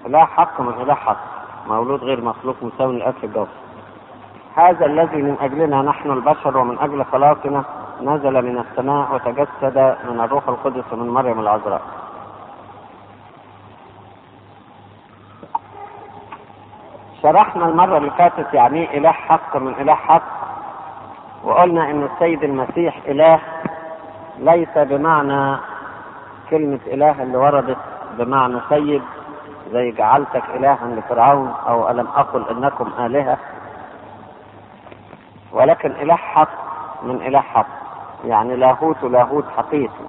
إله حق من إله حق، مولود غير مخلوق مساوي للآب في الجوهر. هذا الذي من أجلنا نحن البشر ومن أجل خلاصنا نزل من السماء وتجسد من الروح القدس ومن مريم العذراء. شرحنا المرة اللي فاتت يعني إله حق من إله حق، وقلنا إن السيد المسيح إله ليس بمعنى كلمة إله اللي وردت بمعنى سيد، زي جعلتك إلها لفرعون أو ألم أقل إنكم آلهة، ولكن إله حق من إله حق، يعني لاهوت حقيقي.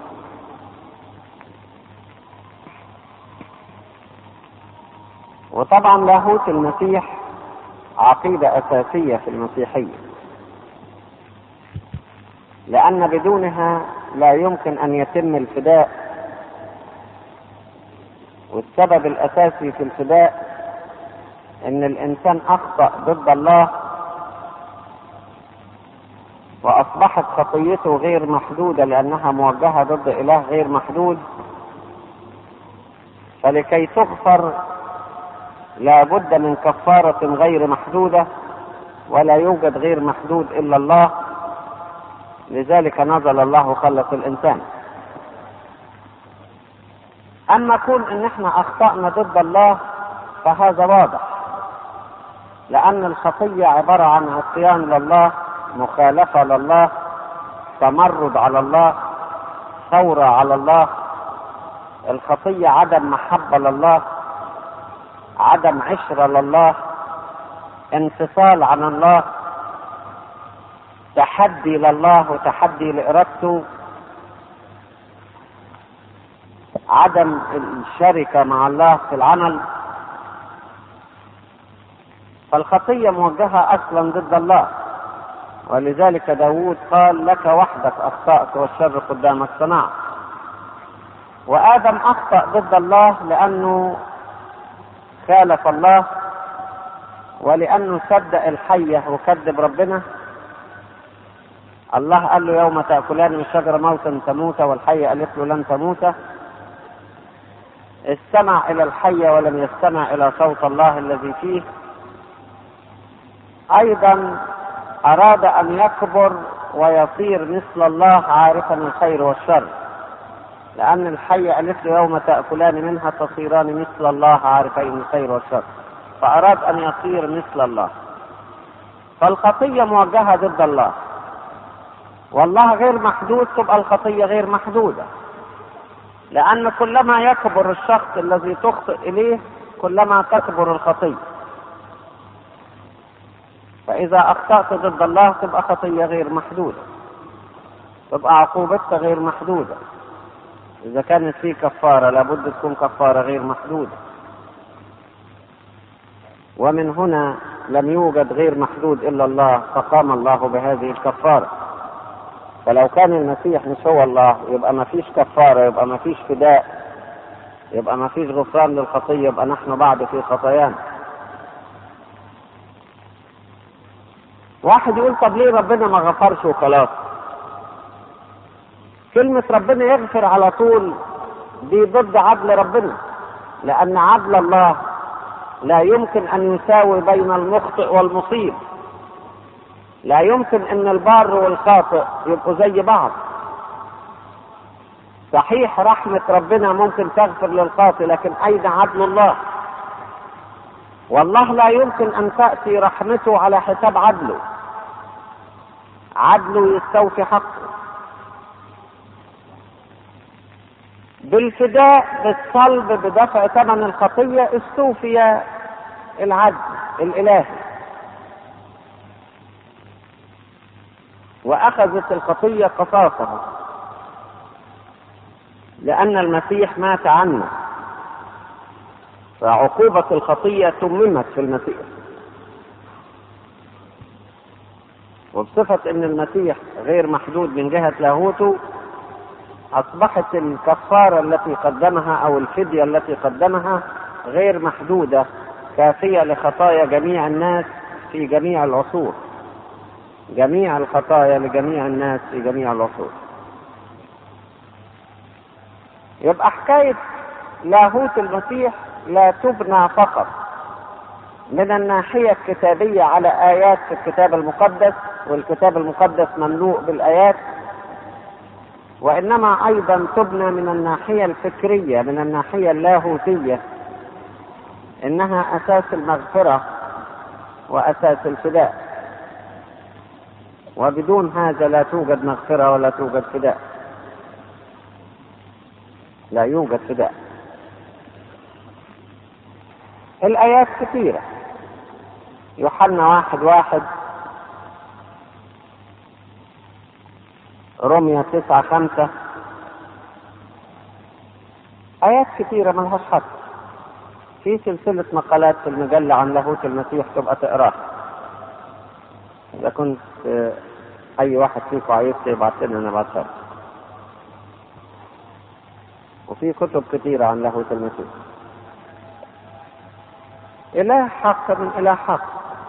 وطبعا لاهوت المسيح عقيدة أساسية في المسيحية، لأن بدونها لا يمكن أن يتم الفداء، والسبب الأساسي في الفداء أن الإنسان أخطأ ضد الله وأصبحت خطيته غير محدودة لأنها موجهة ضد إله غير محدود، فلكي تغفر لا بد من كفارة غير محدودة، ولا يوجد غير محدود إلا الله، لذلك نزل الله خلص الإنسان. أما كون إن احنا أخطأنا ضد الله فهذا واضح، لأن الخطية عبارة عن عصيان لله، مخالفة لله، تمرد على الله، ثورة على الله. الخطية عدم محبة لله، عدم عشرة لله، انفصال عن الله، تحدي لله وتحدي لإرادته، عدم الشركة مع الله في العمل. فالخطية موجهة أصلا ضد الله، ولذلك داود قال لك وحدك أخطأت والشر قدامك صنعت. وآدم أخطأ ضد الله لأنه خالف الله، ولأنه صدق الحية وكذب ربنا. الله قال له يوم تأكلان من الشجرة موتا تموت، والحية قالت له لن تموت. استمع إلى الحية ولم يستمع إلى صوت الله الذي فيه. أيضا أراد أن يكبر ويصير مثل الله عارفا الخير والشر، لأن الحية قالت له يوم تأكلان منها تصيران مثل الله عارفين الخير والشر، فأراد أن يصير مثل الله. فالخطية موجهة ضد الله، والله غير محدود، تبقى الخطية غير محدودة، لأن كلما يكبر الشخص الذي تخطئ إليه كلما تكبر الخطية. فإذا أخطأت ضد الله تبقى خطية غير محدودة، تبقى عقوبتها غير محدودة. إذا كانت في كفارة لابد تكون كفارة غير محدودة، ومن هنا لم يوجد غير محدود إلا الله، فقام الله بهذه الكفارة. فلو كان المسيح مش هو الله يبقى ما فيش كفارة، يبقى ما فيش فداء، يبقى ما فيش غفران للخطية، يبقى نحن بعد في خطايانا. واحد يقول طب ليه ربنا ما غفرش وخلاص؟ كلمة ربنا يغفر على طول دي ضد عدل ربنا، لأن عدل الله لا يمكن أن يساوي بين المخطئ والمصيب. لا يمكن أن البار والخاطئ يبقوا زي بعض. صحيح رحمة ربنا ممكن تغفر للخاطئ، لكن أين عدل الله؟ والله لا يمكن أن تأتي رحمته على حساب عدله. عدله يستوفي حقه. بالفداء بالصلب بدفع ثمن الخطية استوفي العدل الإلهي، وأخذت الخطية قصاصها، لأن المسيح مات عنا، فعقوبة الخطية تممت في المسيح. وبصفة أن المسيح غير محدود من جهة لاهوته، أصبحت الكفارة التي قدمها أو الفدية التي قدمها غير محدودة، كافية لخطايا جميع الناس في جميع العصور. جميع الخطايا لجميع الناس في جميع العصور. يبقى حكاية لاهوت المسيح لا تبنى فقط من الناحية الكتابية على آيات في الكتاب المقدس، والكتاب المقدس مملوء بالآيات، وإنما أيضا تبنى من الناحية الفكرية، من الناحية اللاهوتية، إنها أساس المغفرة وأساس الفداء، وبدون هذا لا توجد مغفرة ولا توجد فداء، لا يوجد فداء. الآيات كثيرة، يوحنا 1:1، روميا 9:5، آيات كثيرة ملهاش حد. في سلسلة مقالات في المجلة عن لاهوت المسيح تبقى تقراها. إذا كنت أي واحد فيكم عايز يبعت لنا نبعتها. وفي كتب كثيرة عن لاهوت المسيح. إله حق من إله حق.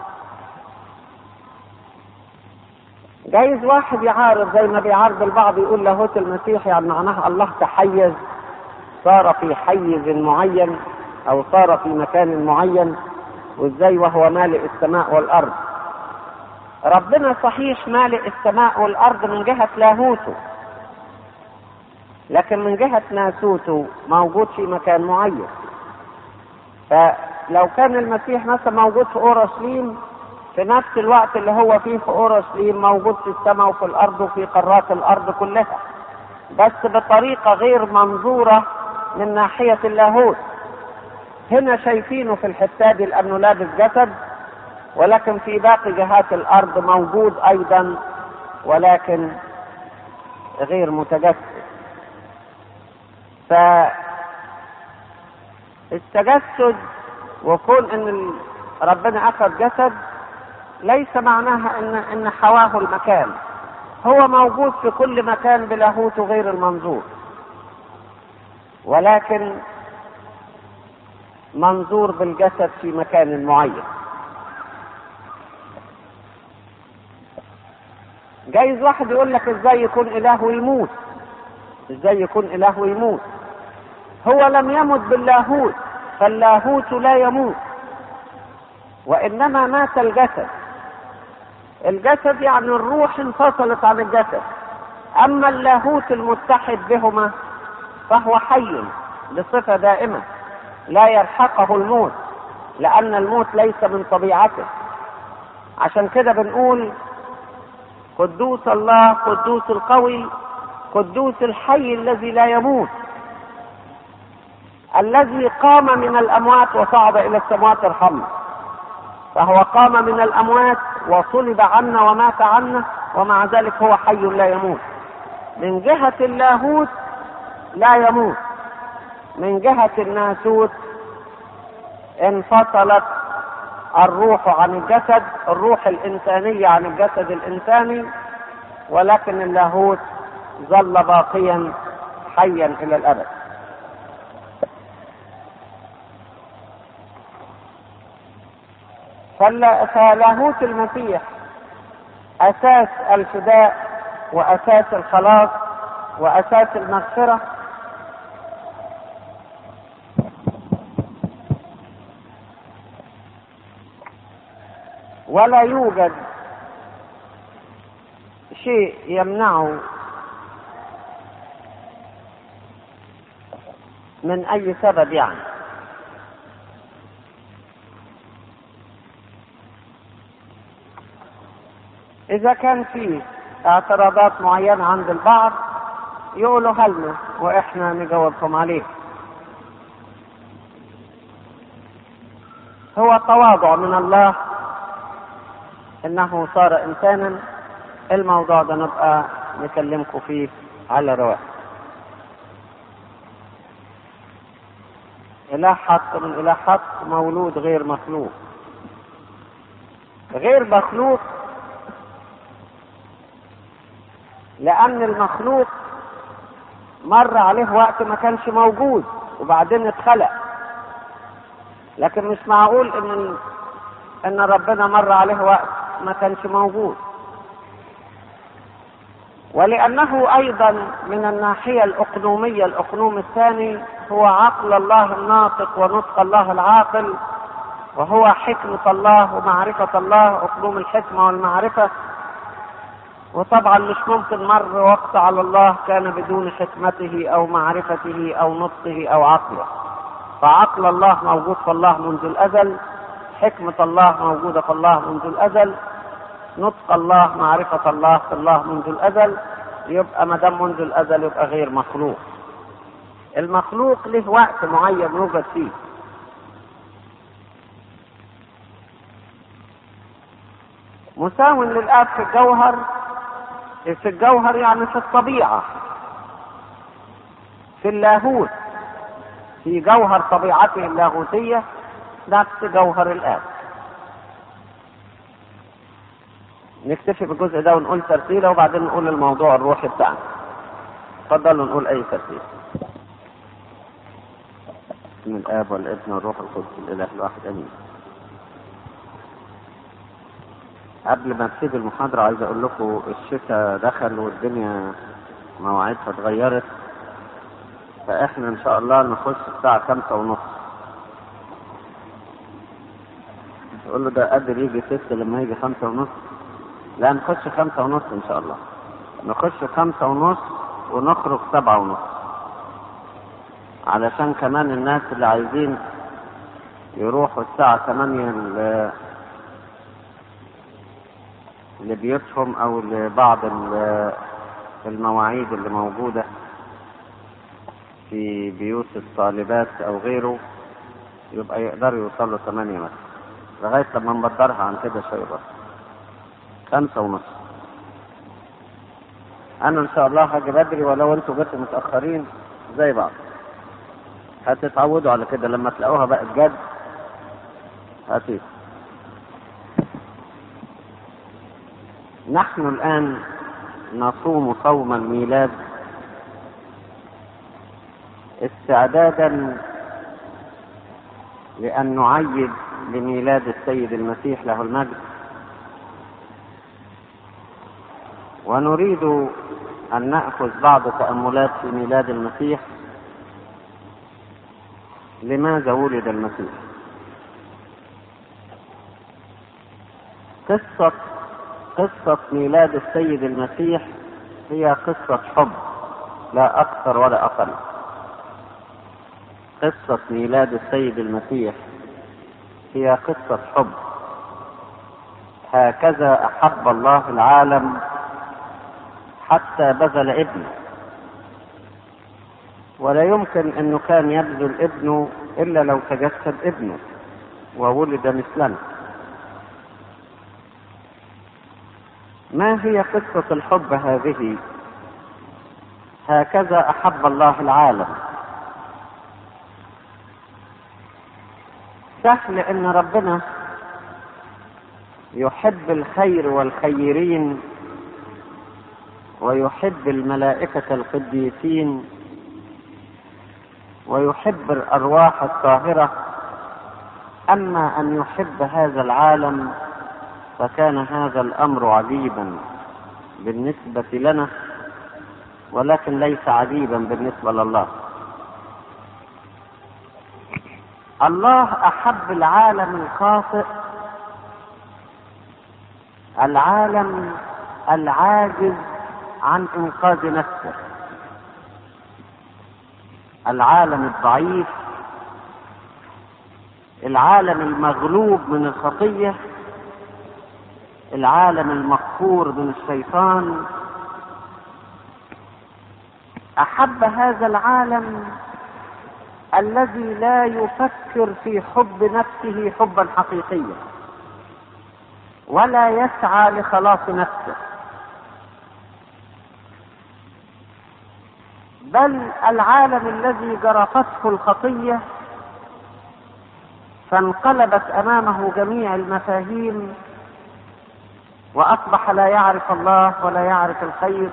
جايز واحد يعارض زي ما بيعارض البعض، يقول لاهوت المسيح يعني معناها الله تحيز، صار في حيز معين أو صار في مكان معين، وإزاي وهو مالئ السماء والأرض. ربنا صحيح مالئ السماء والأرض من جهة لاهوته، لكن من جهة ناسوته موجود في مكان معين. فلو كان المسيح مثلا موجود في أورشليم، في نفس الوقت اللي هو فيه في أورشليم موجود في السماء وفي الأرض وفي قارات الأرض كلها، بس بطريقة غير منظورة من ناحية اللاهوت. هنا شايفينه في الحتة دي لأنه لابس جسد، ولكن في باقي جهات الأرض موجود أيضا ولكن غير متجسد. فالتجسد وكون ان ربنا اخذ جسد ليس معناها ان حواه المكان، هو موجود في كل مكان بلاهوته غير المنظور، ولكن منظور بالجسد في مكان معين. جايز واحد يقول لك ازاي يكون اله ويموت؟ ازاي يكون اله ويموت؟ هو لم يمت باللاهوت، فاللاهوت لا يموت، وانما مات الجسد. الجسد يعني الروح انفصلت عن الجسد، اما اللاهوت المتحد بهما فهو حي بصفة دائمة لا يلحقه الموت، لان الموت ليس من طبيعته. عشان كده بنقول قدوس الله، قدوس القوي، قدوس الحي الذي لا يموت، الذي قام من الأموات وصعد إلى السماوات ارحمنا. فهو قام من الأموات وصلب عنا ومات عنا، ومع ذلك هو حي لا يموت. من جهة اللاهوت لا يموت، من جهة الناسوت انفصلت الروح عن الجسد، الروح الإنسانية عن الجسد الإنساني، ولكن اللاهوت ظل باقيا حيا إلى الأبد. فلاهوت المسيح أساس الفداء وأساس الخلاص وأساس المغفرة. ولا يوجد شيء يمنعه من أي سبب. يعني إذا كان فيه اعتراضات معينة عند البعض يقولوا هلنا وإحنا نجاوبكم عليه. هو تواضع من الله إنه صار إنسانا. الموضوع ده نبقى نكلمكم فيه على رواق. إله حق من إله حق، مولود غير مخلوق. غير مخلوق لأن المخلوق مر عليه وقت ما كانش موجود وبعدين اتخلق، لكن مش معقول ان ربنا مر عليه وقت ما كانش موجود. ولأنه أيضا من الناحية الأقنومية الأقنوم الثاني هو عقل الله الناطق ونطق الله العاقل، وهو حكمة الله ومعرفة الله، أقنوم الحكمة والمعرفة. وطبعا مش ممكن مر وقت على الله كان بدون حكمته أو معرفته أو نطقه أو عقله. فعقل الله موجود في الله منذ الأزل، حكمة الله موجودة في الله منذ الأزل، نطق الله معرفة الله في الله منذ الأزل. يبقى ما دام منذ الأزل يبقى غير مخلوق. المخلوق له وقت معين يوجد فيه. مساو للآب في الجوهر، في الجوهر يعني في الطبيعة، في اللاهوت، في جوهر طبيعته اللاهوتية نفس جوهر الآب. نكتفي بالجزء ده ونقول ترتيله وبعدين نقول الموضوع الروحي بتاعنا. اتفضلوا نقول أي ترتيل. بسم الآب والابن والروح القدس الإله الواحد آمين. قبل ما ابتدي المحاضرة عايز أقول لكم الشتاء دخل والدنيا مواعيدها اتغيرت، فإحنا إن شاء الله نخش الساعة 5:30. تقول له ده قادر يجي 6 لما يجي 5:30؟ لا، نخش 5:30 إن شاء الله. نخش 5:30 ونخرج 7:30، علشان كمان الناس اللي عايزين يروحوا الساعة 8 لبيوتهم أو لبعض المواعيد اللي موجودة في بيوت الطالبات أو غيره، يبقى يقدروا يوصلوا 8 مثلا، لغاية لما نبدرها عن كده شوية بس. 5:30. أنا إن شاء الله هاجي بدري، ولو أنتوا جيتوا متأخرين زي بعض. هتتعودوا على كده، لما تلاقوها بقى الجد هتيجي. نحن الآن نصوم صوم الميلاد استعدادا لأن نعيد لميلاد السيد المسيح له المجد، ونريد أن نأخذ بعض تأملات في ميلاد المسيح. لماذا ولد المسيح؟ قصة ميلاد السيد المسيح هي قصة حب، لا أكثر ولا أقل. قصة ميلاد السيد المسيح هي قصة حب. هكذا أحب الله العالم حتى بذل ابنه، ولا يمكن أنه كان يبذل ابنه إلا لو تجسد ابنه وولد مثلنا. ما هي قصة الحب هذه؟ هكذا أحب الله العالم. سهل أن ربنا يحب الخير والخيرين ويحب الملائكة القديسين ويحب الأرواح الطاهرة، أما أن يحب هذا العالم فكان هذا الأمر عجيبا بالنسبة لنا، ولكن ليس عجيبا بالنسبة لله. الله أحب العالم الخاطئ، العالم العاجز عن إنقاذ نفسه، العالم الضعيف، العالم المغلوب من الخطية، العالم المقهور من الشيطان. أحب هذا العالم الذي لا يفكر في حب نفسه حبا حقيقيا ولا يسعى لخلاص نفسه، بل العالم الذي جرفته الخطية فانقلبت أمامه جميع المفاهيم وأصبح لا يعرف الله ولا يعرف الخير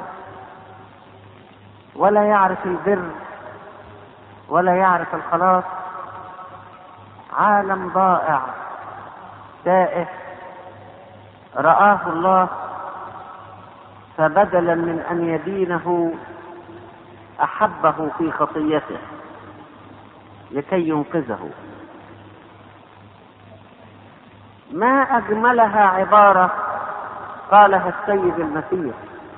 ولا يعرف البر ولا يعرف الخلاص. عالم ضائع تائه رآه الله فبدلا من أن يدينه أحبه في خطيته لكي ينقذه. ما أجملها عبارة قالها السيد المسيح: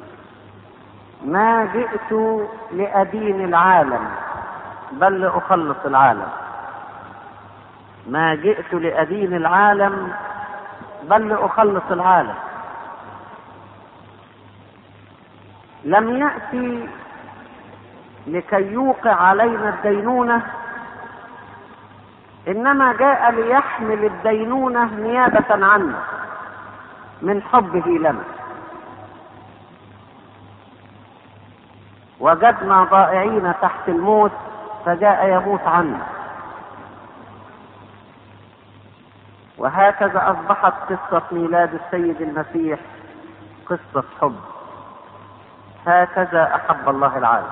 ما جئت لأدين العالم بل لأخلص العالم. ما جئت لأدين العالم بل لأخلص العالم. لم يأتي لكي يوقع علينا الدينونة، إنما جاء ليحمل الدينونة نيابة عنا من حبه لنا. وجدنا ضائعين تحت الموت فجاء يموت عنا. وهكذا أصبحت قصة ميلاد السيد المسيح قصة حب. هكذا أحب الله العالم.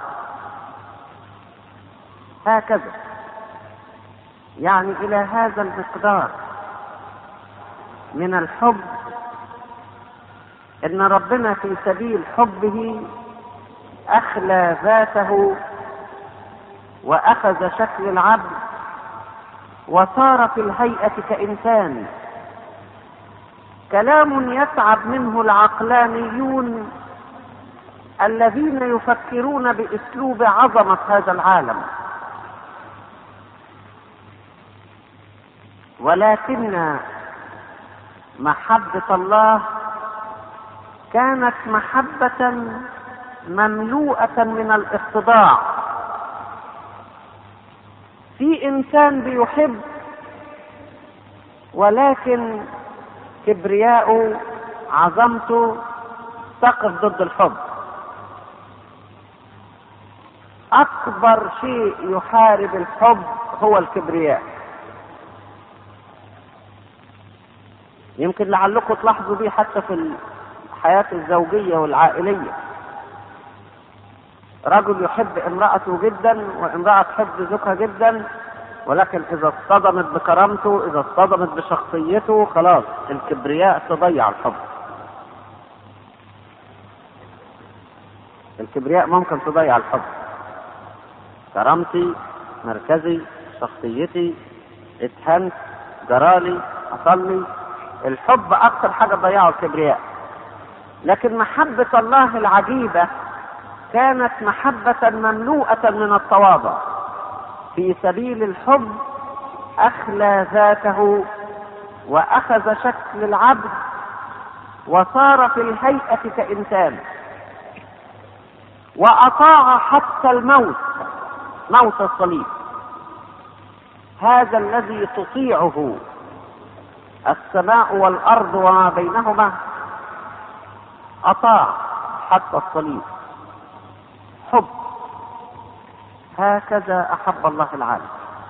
هكذا، يعني إلى هذا المقدار من الحب، إن ربنا في سبيل حبه أخلى ذاته وأخذ شكل العبد وصار في الهيئة كإنسان. كلام يتعب منه العقلانيون الذين يفكرون بأسلوب عظمة هذا العالم، ولكن محبة الله كانت محبة مملوءة من الاتضاع. في إنسان بيحب ولكن كبرياءه عظمته تقف ضد الحب. أكبر شيء يحارب الحب هو الكبرياء. يمكن لعلكم تلاحظوا دي حتى في الحياة الزوجية والعائلية. رجل يحب امرأته جدا وامرأة تحب زوجها جدا، ولكن إذا اصطدمت بكرامته، إذا اصطدمت بشخصيته، خلاص الكبرياء تضيع الحب. الكبرياء ممكن تضيع الحب. كرامتي، مركزي، شخصيتي، اتهنت، جرالي، حصلي. الحب أكثر حاجة تضيعه الكبرياء. لكن محبة الله العجيبة كانت محبة مملوءة من التواضع. في سبيل الحب أخلى ذاته وأخذ شكل العبد وصار في الهيئة كإنسان، وأطاع حتى الموت، موت الصليب. هذا الذي تطيعه السماء والأرض وما بينهما أطاع حتى الصليب. حب. هكذا أحب الله العالم.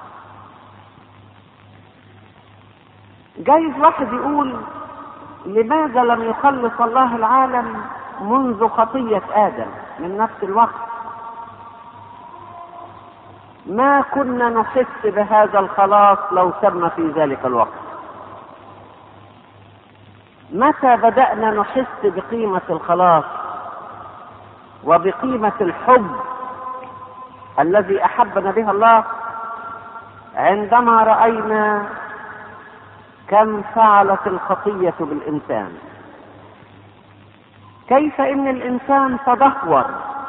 جايز واحد يقول: لماذا لم يخلص الله العالم منذ خطية آدم من نفس الوقت؟ ما كنا نحس بهذا الخلاص لو تم في ذلك الوقت. متى بدأنا نحس بقيمة الخلاص وبقيمة الحب الذي أحبنا به الله؟ عندما رأينا كم فعلت الخطية بالإنسان، كيف إن الإنسان تدهور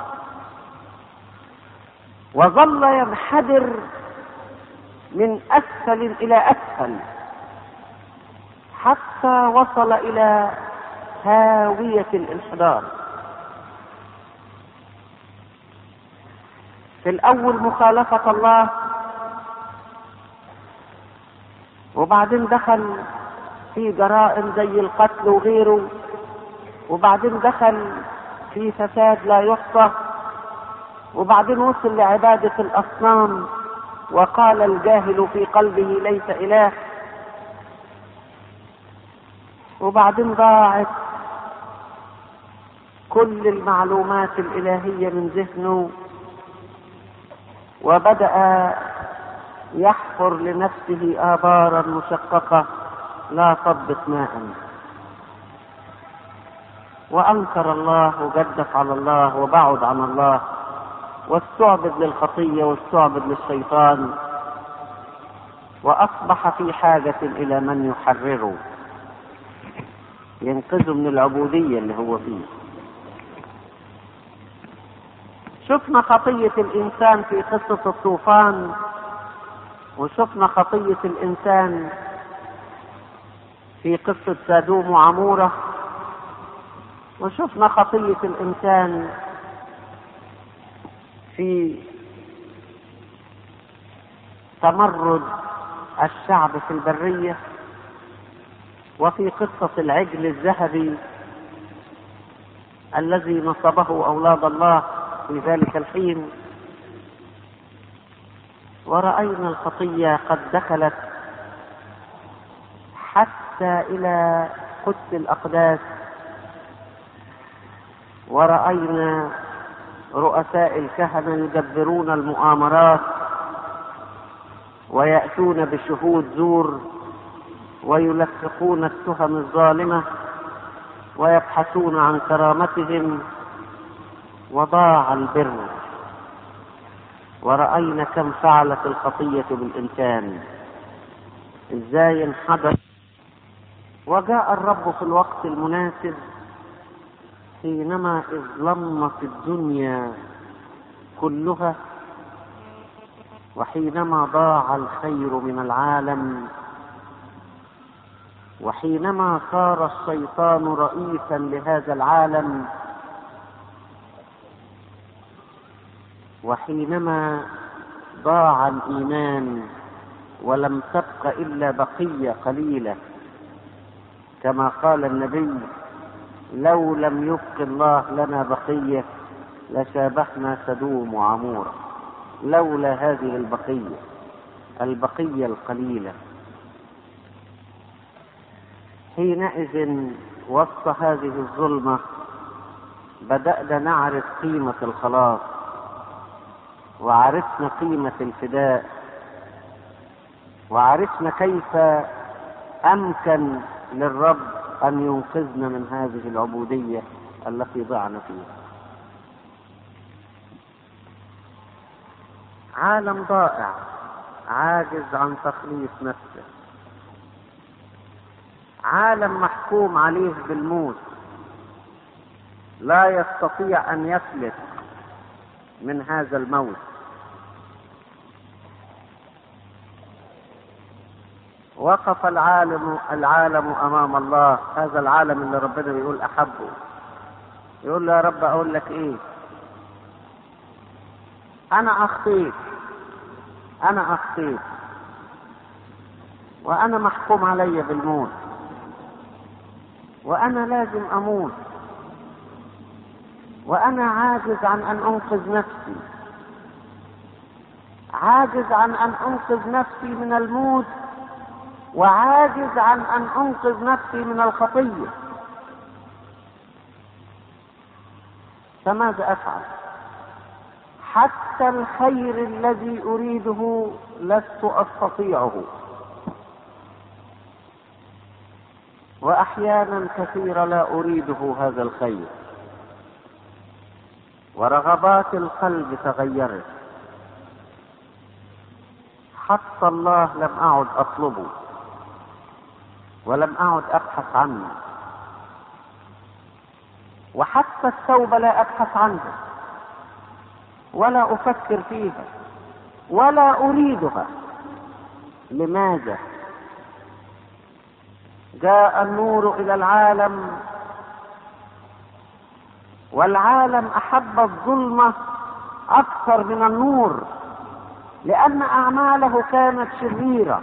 وظل ينحدر من أسفل إلى أسفل حتى وصل إلى هاوية الانحدار. في الأول مخالفة الله، وبعدين دخل في جرائم زي القتل وغيره، وبعدين دخل في فساد لا يحصى، وبعدين وصل لعبادة الأصنام، وقال الجاهل في قلبه ليس إله، وبعدين ضاعت كل المعلومات الإلهية من ذهنه، وبدأ يحفر لنفسه آبارا مشققة لا تضبط ماء. وأنكر الله وجدف على الله وبعد عن الله واستعبد للخطية واستعبد للشيطان، وأصبح في حاجة إلى من يحرره ينقذه من العبودية اللي هو فيه. شفنا خطية الإنسان في قصة الطوفان، وشفنا خطية الإنسان في قصة سادوم وعمورة، وشفنا خطية الإنسان في تمرد الشعب في البرية، وفي قصة العجل الذهبي الذي نصبه أولاد الله في ذلك الحين. ورأينا الخطية قد دخلت حتى إلى قدس الأقداس، ورأينا رؤساء الكهنة يدبرون المؤامرات ويأتون بشهود زور ويلفقون التهم الظالمة ويبحثون عن كرامتهم، وضاع البر. ورأينا كم فعلت الخطية بالإنسان، إزاي انحدر. وجاء الرب في الوقت المناسب حينما اظلمت الدنيا كلها، وحينما ضاع الخير من العالم، وحينما صار الشيطان رئيسا لهذا العالم، وحينما ضاع الإيمان ولم تبق إلا بقية قليلة، كما قال النبي: لو لم يبق الله لنا بقية لشابهنا سدوم وعمورة. لولا هذه البقية القليلة. حينئذ وسط هذه الظلمة بدأنا نعرف قيمة الخلاص، وعرفنا قيمة الفداء، وعرفنا كيف أمكن للرب أن ينقذنا من هذه العبودية التي ضعنا فيها. عالم ضائع عاجز عن تخليص نفسه، عالم محكوم عليه بالموت، لا يستطيع أن يفلت من هذا الموت. وقف العالم أمام الله، هذا العالم اللي ربنا بيقول أحبه، يقول له: يا رب أقول لك إيه؟ أنا أخطيت وأنا محكوم علي بالموت، وأنا لازم أموت، وأنا عاجز عن أن أنقذ نفسي، عاجز عن أن أنقذ نفسي من الموت، وعاجز عن أن أنقذ نفسي من الخطية. فماذا أفعل؟ حتى الخير الذي أريده لست أستطيعه، وأحيانا كثيرة لا أريده هذا الخير، ورغبات القلب تغيرت. حتى الله لم أعد أطلبه، ولم أعد أبحث عنه، وحتى التوبة لا أبحث عنها، ولا أفكر فيها، ولا أريدها. لماذا؟ جاء النور إلى العالم، والعالم أحب الظلمة أكثر من النور، لأن أعماله كانت شريرة.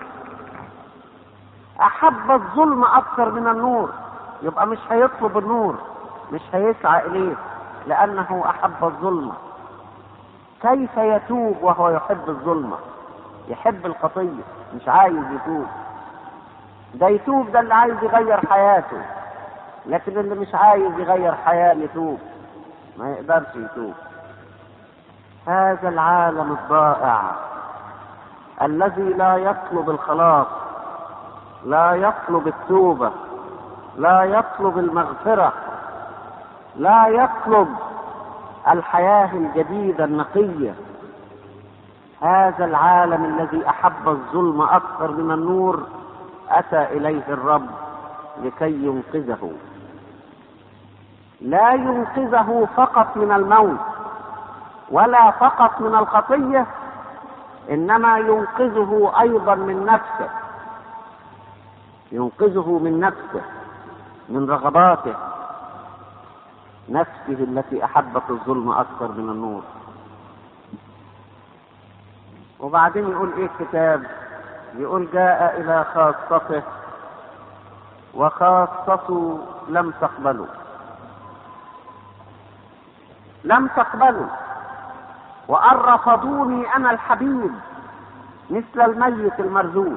أحب الظلم أكثر من النور، يبقى مش هيطلب النور، مش هيسعى إليه، لأنه أحب الظلمة. كيف يتوب وهو يحب الظلمة؟ يحب الخطية، مش عايز يتوب. ده يتوب ده اللي عايز يغير حياته، لكن اللي مش عايز يغير حياة يتوب ما يقدرش يتوب. هذا العالم الضائع الذي لا يطلب الخلاص، لا يطلب التوبة، لا يطلب المغفرة، لا يطلب الحياة الجديدة النقية. هذا العالم الذي أحب الظلم أكثر من النور أتى إليه الرب لكي ينقذه. لا ينقذه فقط من الموت ولا فقط من الخطية، إنما ينقذه أيضا من نفسه، ينقذه من نفسه، من رغباته، نفسه التي أحبت الظلم أكثر من النور. وبعدين يقول إيه الكتاب؟ يقول جاء إلى خاصته وخاصته لم تقبله. لم تقبلوا، وأن رفضوني أنا الحبيب مثل الميت المرزوق.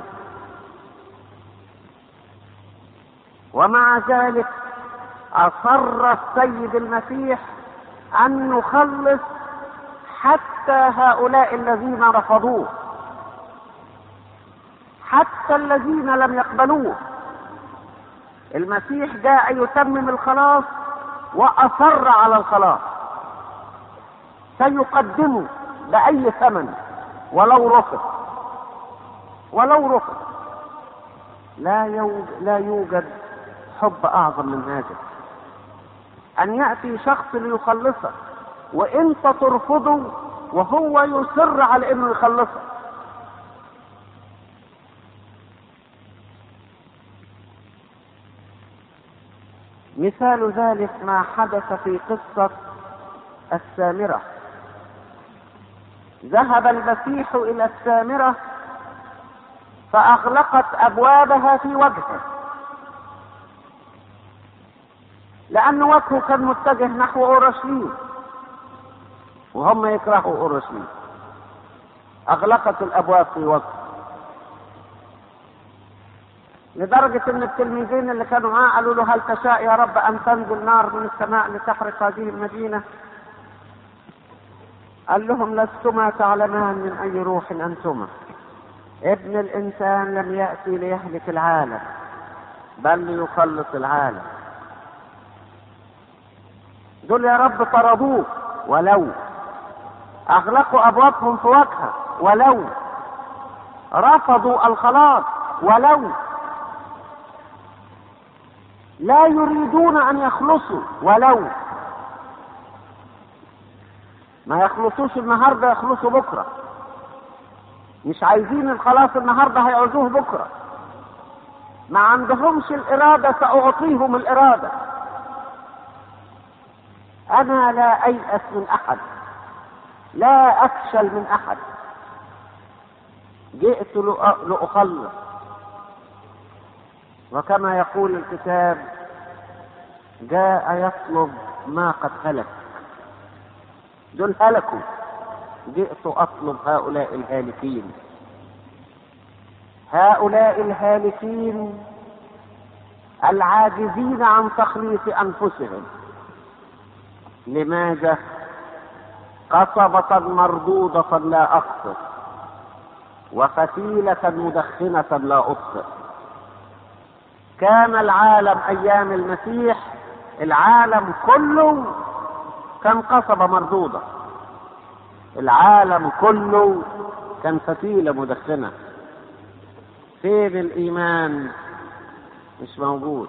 ومع ذلك أصر السيد المسيح أن يخلص حتى هؤلاء الذين رفضوه، حتى الذين لم يقبلوه. المسيح جاء يتمم الخلاص وأصر على الخلاص، سيقدمه بأي ثمن ولو رفض، ولو رفض. لا يوجد حب أعظم من هذا، أن يأتي شخص ليخلصك وإنت ترفضه وهو يصر على إنه يخلصك. مثال ذلك ما حدث في قصة السامرة. ذهب المسيح إلى السامرة فأغلقت أبوابها في وجهه، لأن وجهه كان متجه نحو أورشليم وهم يكرهوا أورشليم. أغلقت الأبواب في وجهه، لدرجة أن التلميذين اللي كانوا معاه قالوا له هل تشاء يا رب أن تنزل نار من السماء لتحرق هذه المدينة؟ قال لهم لستما تعلمان من أي روح أنتما. ابن الإنسان لم يأتي ليهلك العالم بل ليخلص العالم. دول يا رب طردوه، ولو أغلقوا أبوابهم في وجهه، ولو رفضوا الخلاص، ولو لا يريدون أن يخلصوا، ولو ما يخلصوش النهارده يخلصوا بكره، مش عايزين الخلاص النهارده هيعوزوه بكره، ما عندهمش الإرادة سأعطيهم الإرادة. أنا لا أيأس من أحد، لا أفشل من أحد، جئت لأخلص. وكما يقول الكتاب جاء يطلب ما قد هلك. دول هلكوا، جئت أطلب هؤلاء الهالكين. هؤلاء الهالكين العاجزين عن تخليص أنفسهم. لماذا؟ قصبة مردودة لا أقصر، وفتيلة مدخنة لا أبصر. كان العالم أيام المسيح، العالم كله كان قصبة مردودة، العالم كله كان فتيلة مدخنة. فين الإيمان؟ مش موجود.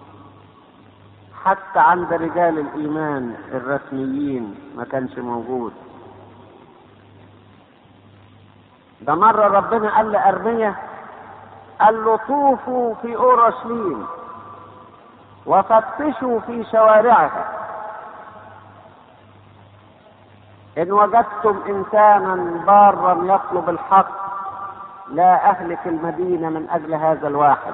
حتى عند رجال الإيمان الرسميين ما كانش موجود. ده مرة ربنا قال لأرميا، قال له طوفوا في أورشليم وفتشوا في شوارعها، إن وجدتم إنسانا بارا يطلب الحق لا أهلك المدينة من أجل هذا الواحد.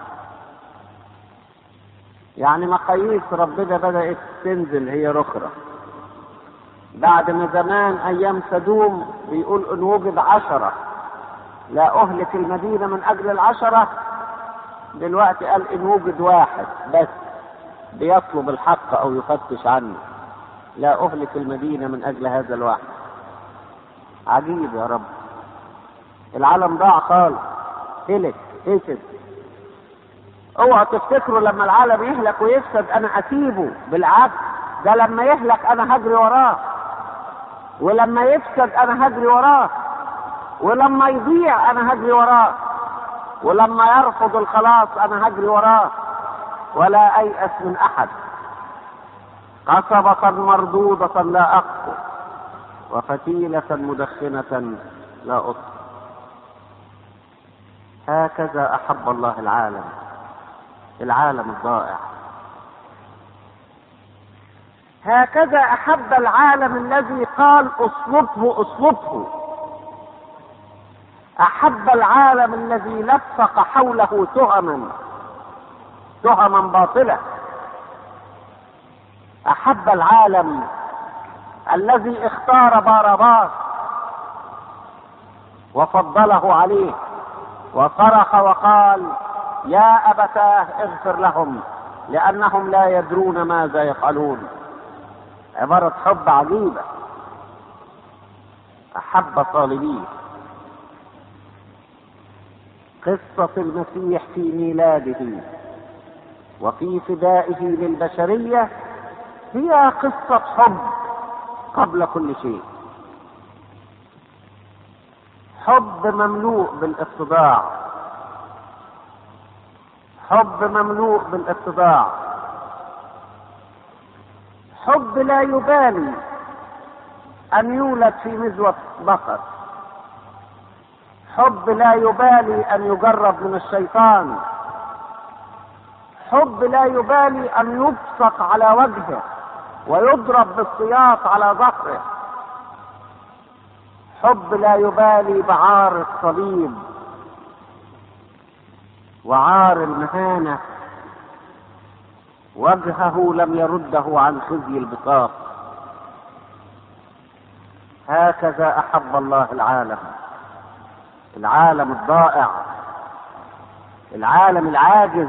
يعني مقاييس ربنا بدأت تنزل هي رخرة. بعد ما زمان أيام سدوم بيقول إن وجد 10 لا أهلك المدينة من أجل 10، دلوقتي قال إن وجد 1 بس بيطلب الحق أو يفتش عنه لا أهلك المدينة من أجل هذا الواحد. عجيب يا رب، العالم ضاع خالص، هلك فسد. اوعوا تفتكروا لما العالم يهلك ويفسد انا اسيبه، بالعكس ده لما يهلك انا هجري وراه، ولما يفسد انا هجري وراه، ولما يضيع انا هجري وراه، ولما يرفض الخلاص انا هجري وراه، ولا ايأس من احد. قصبة مردودة لا اقصر، وفتيلة مدخنة لا اطفئ. هكذا احب الله العالم الضائع. هكذا احب العالم الذي قال اصلبه. احب العالم الذي لفق حوله تهما باطلة. احب العالم الذي اختار باراباس وفضله عليه وصرخ وقال يا أبتاه اغفر لهم لأنهم لا يدرون ماذا يفعلون. عبارة حب عجيبة. أحب صالبيه. قصة المسيح في ميلاده وفي فدائه للبشرية هي قصة حب قبل كل شيء. حب مملوء بالاتضاع، حب مملوء بالاتضاع، حب لا يبالي أن يولد في مزوة بقر، حب لا يبالي أن يجرب من الشيطان، حب لا يبالي أن يبصق على وجهه ويضرب بالسياط على ظهره، حب لا يبالي بعار الصليب وعار المهانة، وجهه لم يرده عن خزي البطاق. هكذا أحب الله العالم الضائع، العالم العاجز،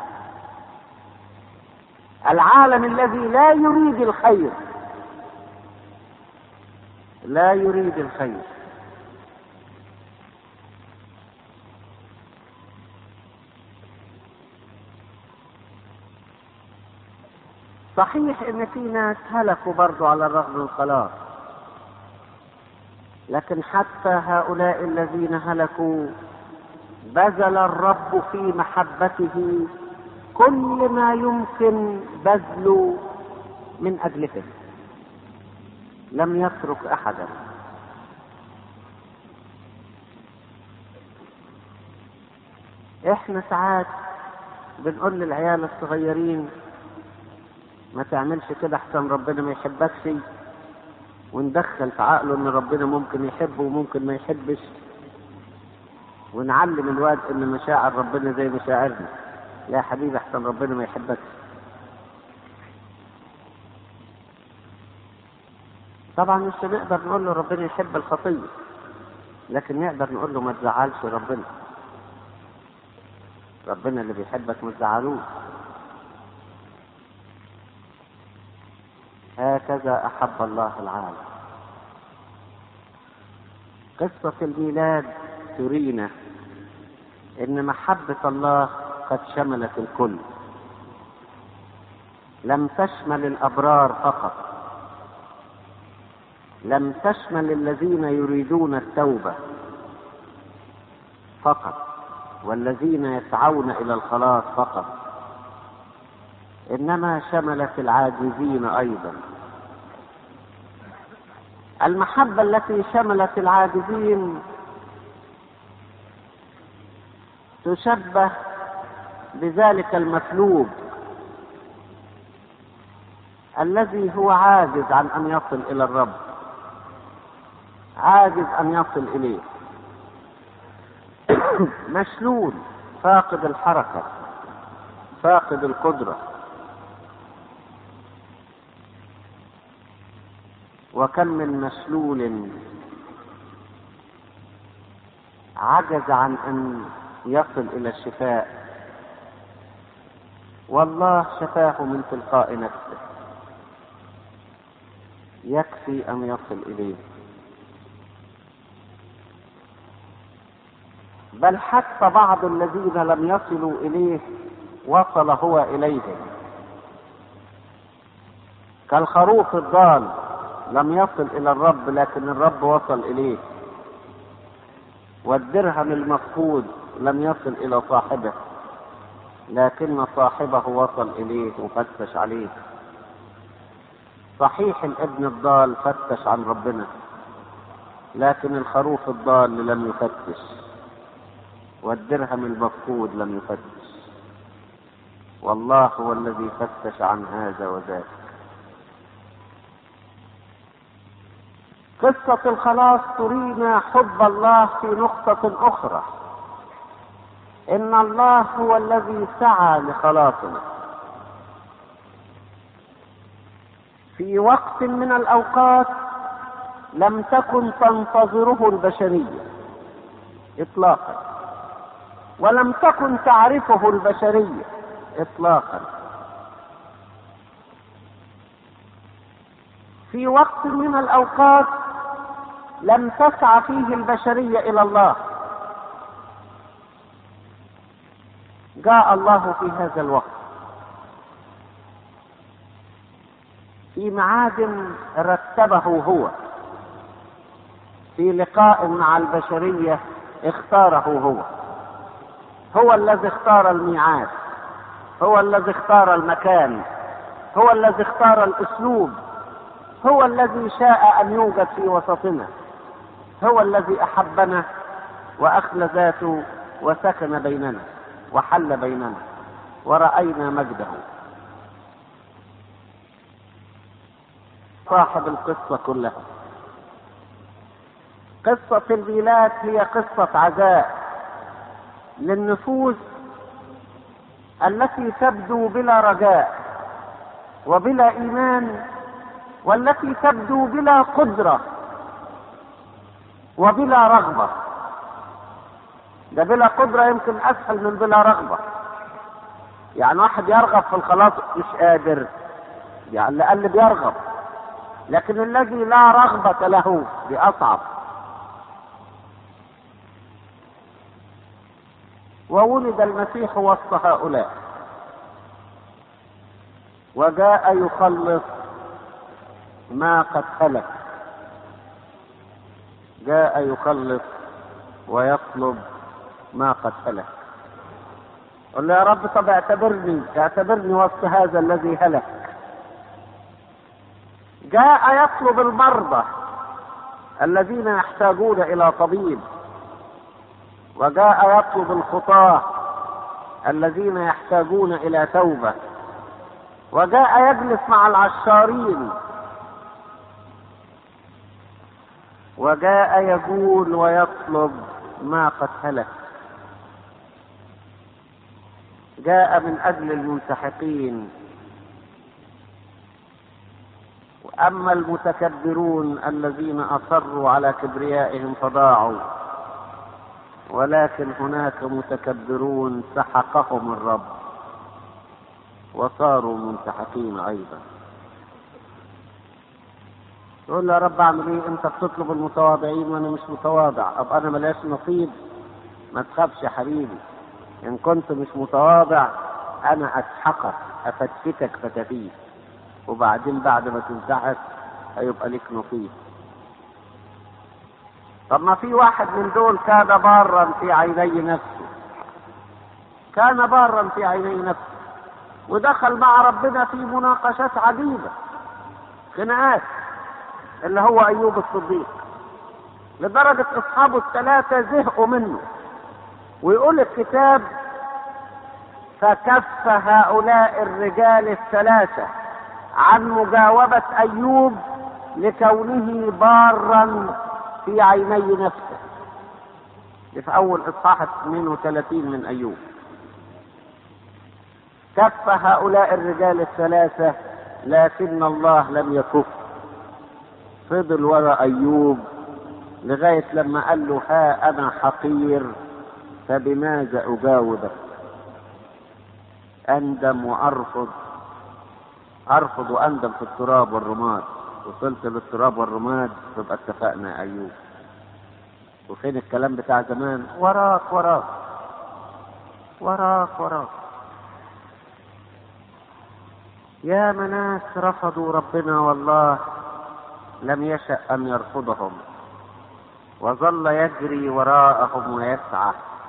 العالم الذي لا يريد الخير، لا يريد الخير. صحيح ان في ناس هلكوا برضو على الرغم من الخلاص، لكن حتى هؤلاء الذين هلكوا بذل الرب في محبته كل ما يمكن بذله من اجلهم، لم يترك احدا. احنا ساعات بنقول للعيال الصغيرين ما تعملش كده احسن ربنا ما يحبكش، وندخل في عقله ان ربنا ممكن يحبه وممكن ما يحبش، ونعلم الواد ان مشاعر ربنا زي مشاعرنا. لا يا حبيبي احسن ربنا ما يحبكش. طبعا مش هنقدر نقول له ربنا يحب الخطية، لكن نقدر نقول له ما تزعلش ربنا اللي بيحبك ما تزعلوش. هكذا أحب الله العالم. قصة الميلاد ترينا إن محبة الله قد شملت الكل، لم تشمل الأبرار فقط، لم تشمل الذين يريدون التوبة فقط والذين يسعون إلى الخلاص فقط، إنما شملت العاجزين أيضا. المحبة التي شملت العاجزين تشبه بذلك المسلوب الذي هو عاجز عن أن يصل إلى الرب، عاجز أن يصل إليه، مشلول، فاقد الحركة، فاقد القدرة. وكم من مشلول عجز عن أن يصل إلى الشفاء، والله شفاه من تلقاء نفسه، يكفي أن يصل إليه. بل حتى بعض الذين لم يصلوا إليه وصل هو إليهم، كالخروف الضال لم يصل إلى الرب لكن الرب وصل إليه، والدرهم المفقود لم يصل إلى صاحبه لكن صاحبه وصل إليه وفتش عليه. صحيح الابن الضال فتش عن ربنا، لكن الخروف الضال لم يفتش، والدرهم المفقود لم يفتش، والله هو الذي فتش عن هذا وذاك. قصة الخلاص ترينا حب الله في نقطة أخرى، إن الله هو الذي سعى لخلاصنا. في وقت من الأوقات لم تكن تنتظره البشرية إطلاقا، ولم تكن تعرفه البشرية إطلاقا. في وقت من الأوقات لم تسعى فيه البشرية إلى الله، جاء الله في هذا الوقت في ميعاد رتبه هو، في لقاء مع البشرية اختاره هو الذي اختار الميعاد، هو الذي اختار المكان، هو الذي اختار الأسلوب، هو الذي شاء أن يوجد في وسطنا، هو الذي أحبنا وأخلى ذاته وسكن بيننا وحل بيننا ورأينا مجده. صاحب القصة كلها. قصة الميلاد هي قصة عزاء للنفوس التي تبدو بلا رجاء وبلا إيمان، والتي تبدو بلا قدرة وبلا رغبة. ده بلا قدرة يمكن أسهل من بلا رغبة. يعني واحد يرغب في الخلاص مش قادر، يعني لأن بيرغب، لكن الذي لا رغبة له دي أصعب. وولد المسيح وسط هؤلاء وجاء يخلص ما قد هلك، جاء يخلص ويطلب ما قد هلك. قل له يا رب طب اعتبرني وسط هذا الذي هلك. جاء يطلب المرضى الذين يحتاجون إلى طبيب، وجاء يطلب الخطاة الذين يحتاجون إلى توبة، وجاء يجلس مع العشارين، وجاء يقول ويطلب ما قد هلك. جاء من أجل المنسحقين. وأما المتكبرون الذين أصروا على كبريائهم فضاعوا، ولكن هناك متكبرون سحقهم الرب وصاروا منسحقين أيضا. يقول يا رب اعمل ايه؟ انت بتطلب المتواضعين وانا مش متواضع، اب انا ملاش نصيب. ما تخافش يا حبيبي، ان كنت مش متواضع انا اسحقك افتتك فتفيت، وبعدين بعد ما تنسحق هيبقى لك نصيب. طب ما في واحد من دول كان بارا في عيني نفسه، كان بارا في عيني نفسه، ودخل مع ربنا في مناقشات عديدة، خناقات، اللي هو أيوب الصديق، لدرجة أصحابه الثلاثة زهقوا منه. ويقول الكتاب فكف هؤلاء الرجال الثلاثة عن مجاوبة أيوب لكونه بارا في عيني نفسه. في أول إصحاح 32 من أيوب. كف هؤلاء الرجال الثلاثة لكن الله لم يكف، فضل وراء أيوب لغاية لما قال له ها أنا حقير فبماذا أجاوبك؟ أندم وأرفض، أرفض وأندم في التراب والرماد. وصلت للتراب والرماد تبقى اتفقنا يا أيوب. وفين الكلام بتاع زمان؟ وراك وراك وراك وراك. يا ناس رفضوا ربنا والله لم يشأ أن يرفضهم، وظل يجري وراءهم ويسعى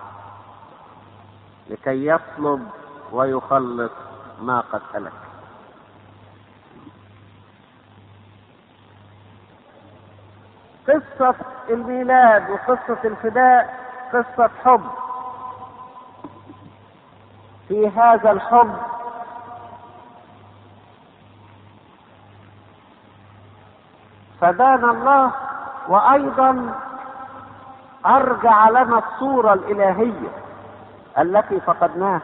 لكي يطلب ويخلص ما قد هلك. قصة الميلاد وقصة الفداء قصة حب. في هذا الحب فدانا الله، وأيضا أرجع لنا الصورة الإلهية التي فقدناها.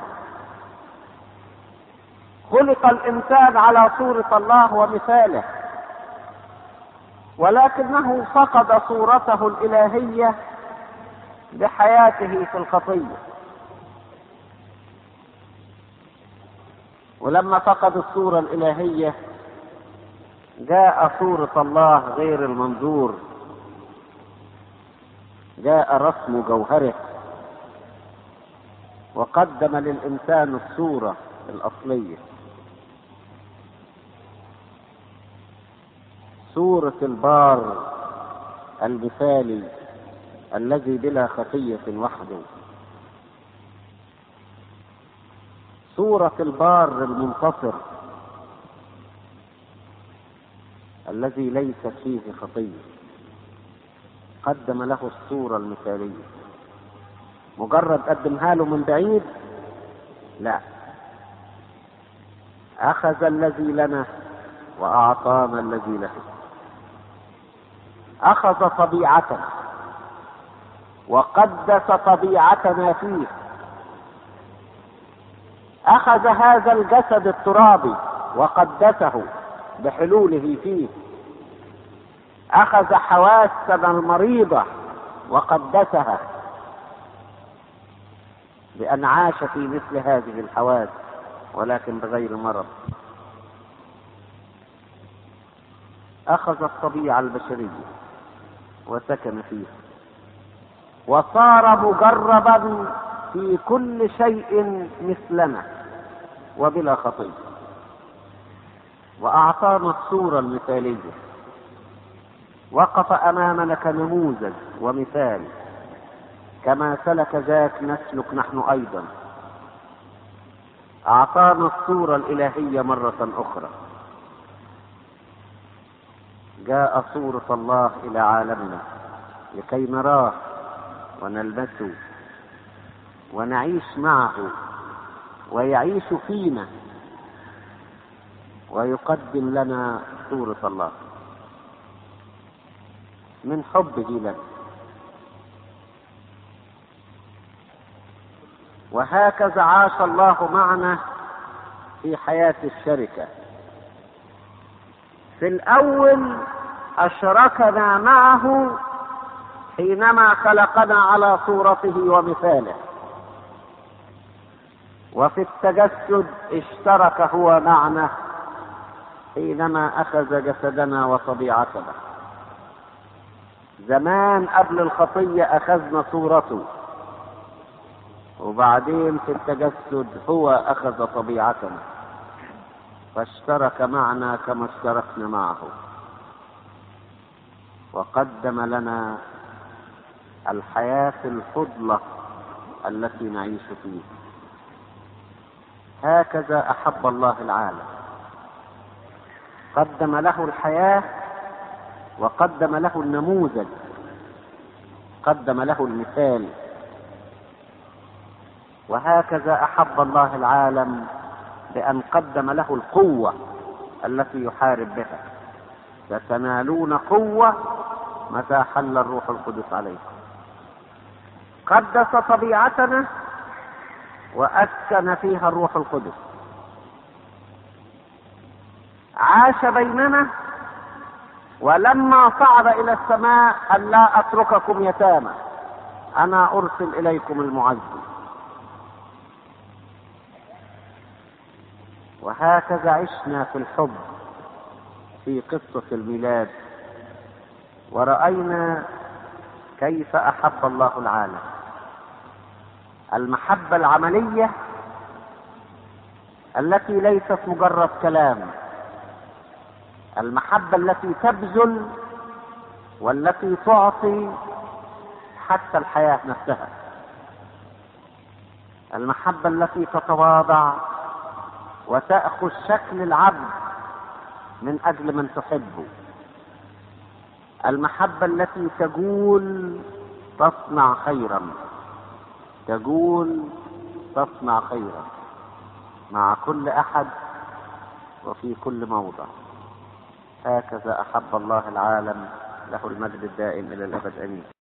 خلق الإنسان على صورة الله ومثاله، ولكنه فقد صورته الإلهية بحياته في الخطية. ولما فقد الصورة الإلهية جاء صورة الله غير المنظور، جاء رسم جوهره وقدم للإنسان الصورة الأصلية، صورة البار المثالي الذي بلا خطية وحده، صورة البار المنتصر الذي ليس فيه خطية. قدم له الصورة المثالية. مجرد قدمها له من بعيد؟ لا، أخذ الذي لنا وأعطانا الذي له. أخذ طبيعتنا وقدس طبيعتنا فيه. أخذ هذا الجسد الترابي وقدسه بحلوله فيه. أخذ حواسنا المريضة وقدسها بأن عاش في مثل هذه الحواس ولكن بغير مرض. أخذ الطبيعة البشرية وسكن فيها، وصار مجربا في كل شيء مثلنا وبلا خطية، وأعطانا الصورة المثالية. وقف أمامنا كنموذج ومثال، كما سلك ذاك نسلك نحن أيضا. أعطانا الصورة الإلهية مرة أخرى. جاء صورة الله إلى عالمنا لكي نراه ونلمسه ونعيش معه ويعيش فينا ويقدم لنا صورة الله من حبه لنا. وهكذا عاش الله معنا في حياة الشركة. في الأول أشركنا معه حينما خلقنا على صورته ومثاله، وفي التجسد اشترك هو معنا حينما أخذ جسدنا وطبيعتنا. زمان قبل الخطية أخذنا صورته، وبعدين في التجسد هو أخذ طبيعتنا فاشترك معنا كما اشتركنا معه، وقدم لنا الحياة الفضلة التي نعيش فيها. هكذا أحب الله العالم، قدم له الحياة وقدم له النموذج، قدم له المثال. وهكذا أحب الله العالم بأن قدم له القوة التي يحارب بها. ستنالون قوة متى حل الروح القدس عليكم. قدس طبيعتنا وأسكن فيها الروح القدس. عاش بيننا، ولما صعد إلى السماء قال لا أترككم يتامى، أنا أرسل إليكم المعزي. وهكذا عشنا في الحب في قصة الميلاد، ورأينا كيف أحب الله العالم. المحبة العملية التي ليست مجرد كلام، المحبة التي تبذل والتي تعطي حتى الحياة نفسها، المحبة التي تتواضع وتأخذ شكل العبد من أجل من تحبه، المحبة التي تجول تصنع خيرا، تجول تصنع خيرا مع كل أحد وفي كل موضع. هكذا أحب الله العالم، له المجد الدائم إلى الأبد، آمين.